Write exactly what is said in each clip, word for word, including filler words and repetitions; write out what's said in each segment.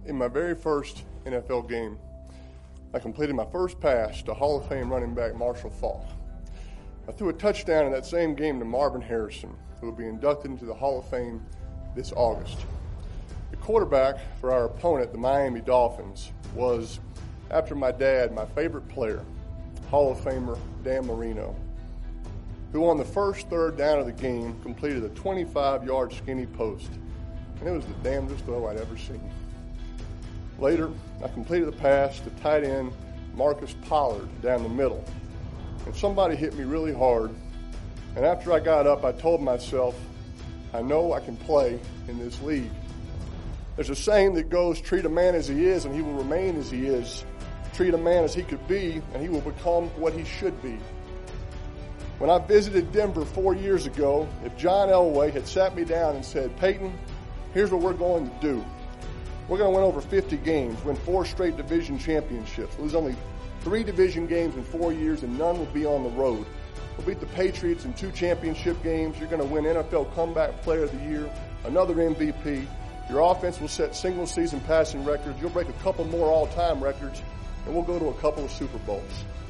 In my very first N F L game, I completed my first pass to Hall of Fame running back Marshall Faulk. I threw a touchdown in that same game to Marvin Harrison, who will be inducted into the Hall of Fame this August. The quarterback for our opponent, the Miami Dolphins, was, after my dad, my favorite player, Hall of Famer Dan Marino, who on the first third down of the game completed a twenty-five-yard skinny post, and it was the damnedest throw I'd ever seen. Later, I completed the pass to tight end Marcus Pollard down the middle, and somebody hit me really hard, and after I got up, I told myself, I know I can play in this league. There's a saying that goes, treat a man as he is and he will remain as he is. Treat a man as he could be and he will become what he should be. When I visited Denver four years ago, if John Elway had sat me down and said, Peyton, here's what we're going to do. We're going to win over fifty games, win four straight division championships, lose only three division games in four years, and none will be on the road. We'll beat the Patriots in two championship games. You're going to win N F L Comeback Player of the Year, another M V P. Your offense will set single-season passing records. You'll break a couple more all-time records, and we'll go to a couple of Super Bowls.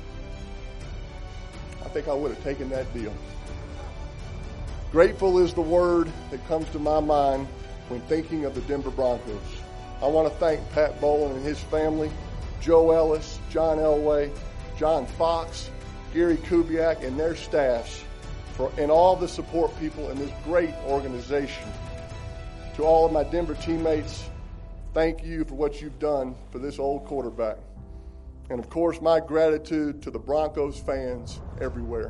I think I would have taken that deal. Grateful is the word that comes to my mind when thinking of the Denver Broncos. I want to thank Pat Bowlen and his family, Joe Ellis, John Elway, John Fox, Gary Kubiak, and their staffs, for, and all the support people in this great organization. To all of my Denver teammates, thank you for what you've done for this old quarterback. And of course, my gratitude to the Broncos fans everywhere.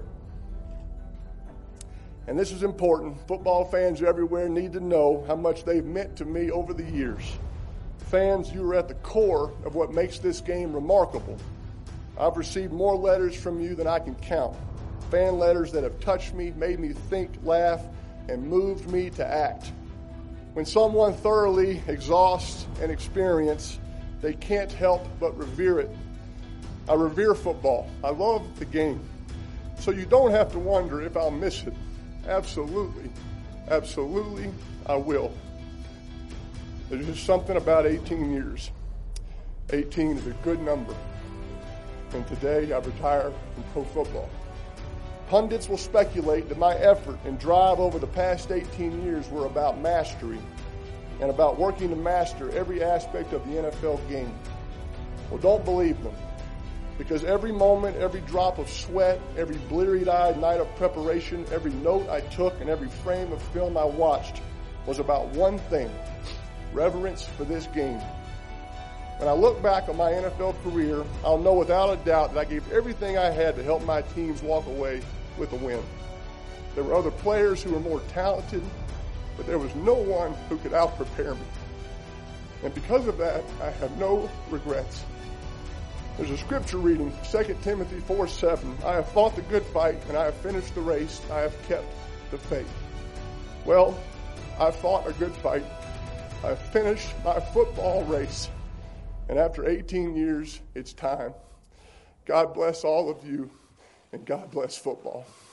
And this is important. Football fans everywhere need to know how much they've meant to me over the years. Fans, you are at the core of what makes this game remarkable. I've received more letters from you than I can count. Fan letters that have touched me, made me think, laugh, and moved me to act. When someone thoroughly exhausts an experience, they can't help but revere it. I revere football. I love the game. So you don't have to wonder if I'll miss it. Absolutely. Absolutely, I will. There's just something about eighteen years. eighteen is a good number. And today I retire from pro football. Pundits will speculate that my effort and drive over the past eighteen years were about mastery and about working to master every aspect of the N F L game. Well, don't believe them, because every moment, every drop of sweat, every bleary-eyed night of preparation, every note I took, and every frame of film I watched was about one thing: reverence for this game. When I look back on my N F L career, I'll know without a doubt that I gave everything I had to help my teams walk away with a win. There were other players who were more talented, but there was no one who could out-prepare me. And because of that, I have no regrets. There's a scripture reading, Second Timothy four seven. I have fought the good fight, and I have finished the race. I have kept the faith. Well, I fought a good fight. I finished my football race. And after eighteen years, it's time. God bless all of you, and God bless football.